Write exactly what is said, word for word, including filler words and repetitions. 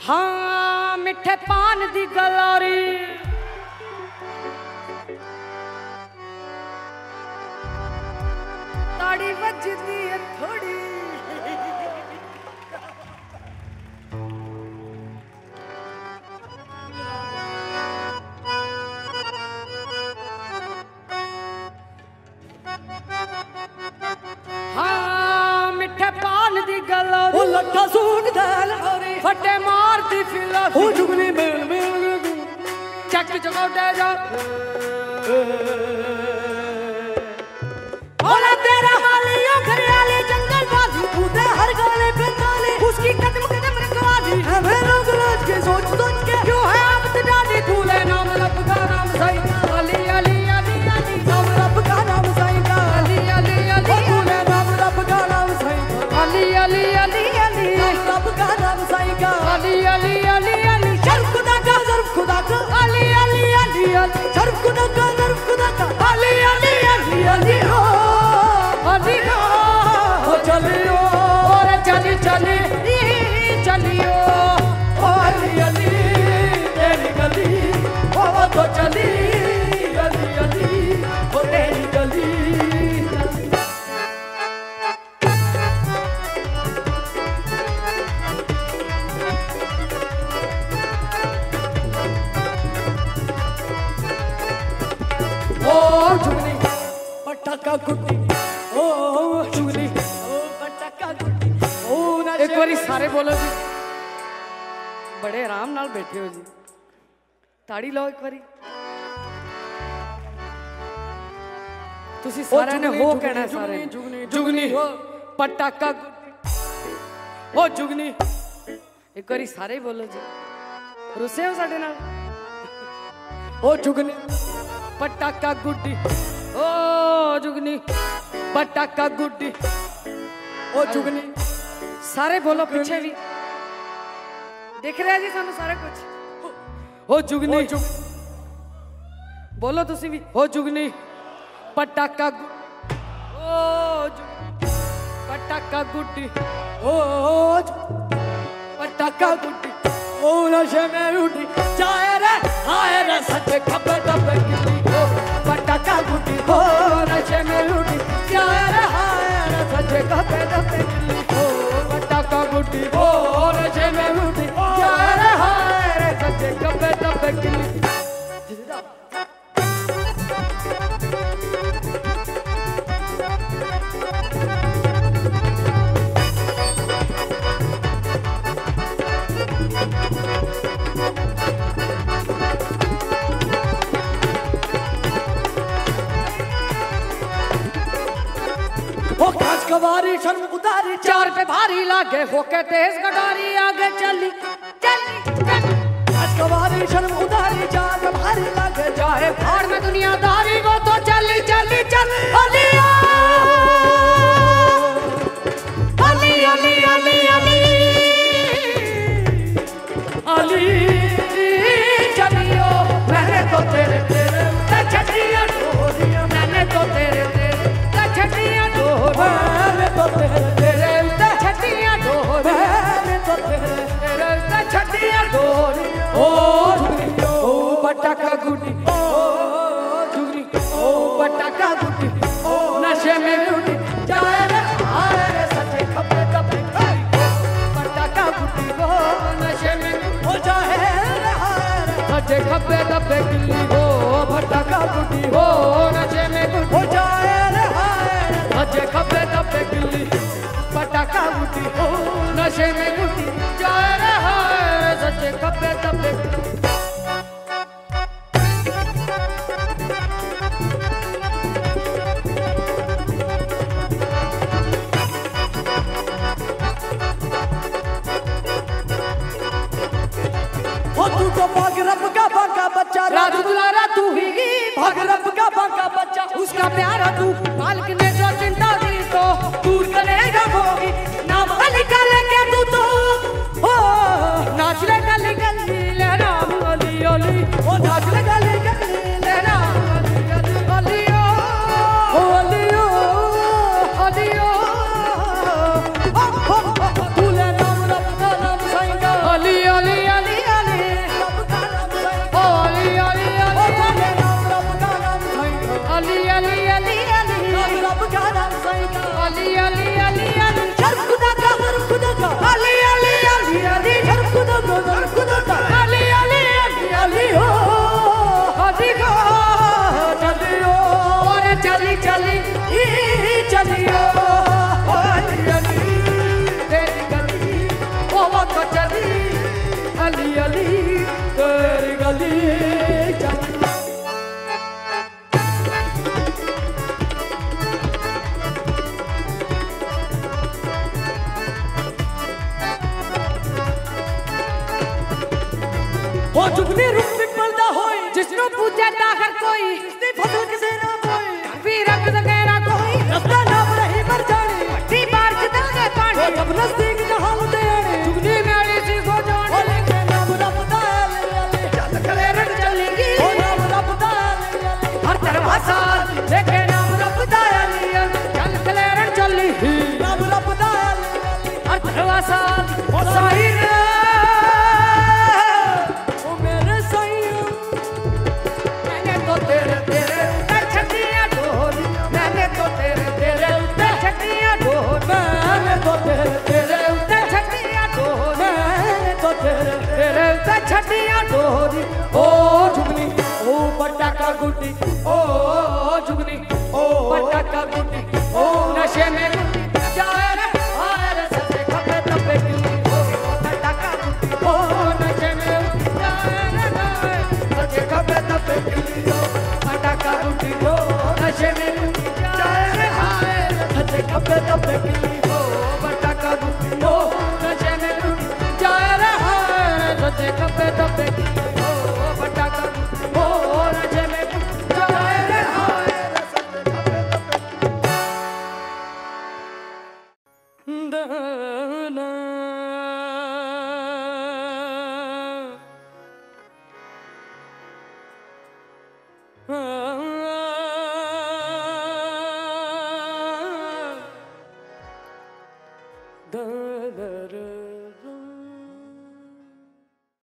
हाँ मिठे पान दी गलारी ताड़ी बजदी है थोड़ी हाँ मिठे पान दी गलारी ओ लट्ठा सूट दल फटे मारती फिला ओ जुगनी मेल मेल चक जगो दे जा ओला तेरा मालियो घरियाली जंगल बाजी कूदे हर गाने पे ताली उसकी कदम कदम रखवाली हमें रोग रोज के सोच सोच के क्यों है आप डाली तूले नाम रब का नाम सही अली अली अली अली नाम रब का नाम साईं का अली अली अली तूने नाम रब का नाम साईं का अली अली अली अली नाम रब का नाम साईं का अली अली अली अली शर्फ खुदा का जर्फ खुदा का अली अली अली अली शर्फ खुदा का जर्फ खुदा का अली अली अली अली ओ अली ओ चलियो और चली चली चलियो ओ अली अली तेरी गली ओ वो तो चली अली अली ओ तेरी गली ओ जुगनी पटाका गुड्डी ओ जुगनी ओ पटाका गुड्डी ओ ना एक बारी सारे बोलो जी बड़े आराम नाल बैठे हो जी ताड़ी लाओ एक बारी तुसी सारे ने हो कहना सारे जुगनी जुगनी पटाका ओ जुगनी एक बारी सारे बोलो जी रुसे हो साडे नाल ओ जुगनी पटाका गुड्डी ओ जुगनी पटाका गुड्डी ओ जुगनी सारे बोलो पीछे भी देख रहे हैं जी सानू सारे कुछ ओ जुगनी बोलो तुसी भी ओ जुगनी पटाका गु- ओ जुगनी पटाका गुड्डी ओ पटाका गुड्डी ओ नशे में उठी जाए रे हाय रे सच्चे खब्बे दब्बे किली ओ पटाका गुड्डी ओ नशे में उठी जाए रे हाय रे सच्चे खब्बे दब्बे किली ओ पटाका गुड्डी ओ नशे में उठी जाए रे हाय रे सच्चे खब्बे दब्बे किली कवारी शर्म उतारी चार पे भारी लागे होके तेज गडारी आगे चली चली चली आज कवारी शर्म उतारी चार पे भारी लागे चाहे भाड़ में दुनियादारी वो तो चली चली चल अली अली अली अली अली अली चलियो मैंने तो तेरे तेरे छटिया डोरिया मैंने तो तेरे तेरे छटिया डोर मैंने तो तेरे तेरे छटिया डोर मैंने तो तेरे तेरे छटिया डोर ओ जुगनी ओ पटाका गुड्डी ओ जुगनी ओ पटाका गुड्डी ओ नशे में उठी जाए रे हाय रे सच्चे खब्बे दब्बे पटाका गुड्डी हो नशे में हो जाए रे हाय रे सच्चे खब्बे दब्बे गिल्ली हो पटाका गुड्डी हो नशे में हो जाए रे हाय रे सच्चे खब्बे दब्बे गिल्ली पटाका गुड्डी हो नशे में गुड्डी जाए रहा है सच्चे खब्बे दब्बे ओ तू तो भाग रब का बांका बच्चा राजू दुलारा तू ही भाग रब का बांका बच्चा उसका प्यारा तू मालिक ने जो चिंता दी तो दूर करेगा होगी नाम अली का लेके तू तो ओ नाच ले गली गली ले राम अली अली ओ नाच ले गली गली ले राम अली अली अली ओ अली ओ अली ओ ओ तू ले नाम रब का नाम साईं का अली अली वो जुगनी रूप में पर्दा होई जिसनो पूजे ताकर कोई इसने फसल किसे ना कोई भी रख सकेरा कोई रास्ता नाम रही मर जानी ती बार कितना के वो पानी जब नजदीक जहां उते आने जुगनी मेरी सी को जान ओ लेके नाम रब दा ले चल कलेरन चलेगी ओ नाम रब दा ले हर दरवाजा लेके नाम रब दा लिया चल कलेरन चली नाम रब दा ले हर दरवाजा ओ साहिर ओ मेरे सही मैंने तो तेरे तेरे ऊपर छटिया ढोली मैंने तो तेरे तेरे ऊपर छटिया ढोली मैंने तो तेरे तेरे ऊपर छटिया ढोली मैंने तो तेरे तेरे ऊपर छटिया ढोली ओ जुगनी ओ पटाका गुड्डी ओ जुगनी ओ पटाखा गुड्डी ओ नशे में गुड्डी जाए रे आए रे सजे खपे तपे गिल्ली ओ पटाखा गुड्डी ओ नशे में गुड्डी जाए रे जाए सजे खपे तपे गिल्ली ओ पटाखा गुड्डी ओ नशे में गुड्डी जाए रे आए रे सजे खपे तपे गिल्ली ओ पटाखा गुड्डी ओ नशे में गुड्डी जाए रे आए रे सजे खपे तपे गिल्ली ओ पटाखा गुड्डी ओ नशे में गुड्डी जाए रे आए रे सजे खपे तपे दाना दा दा दा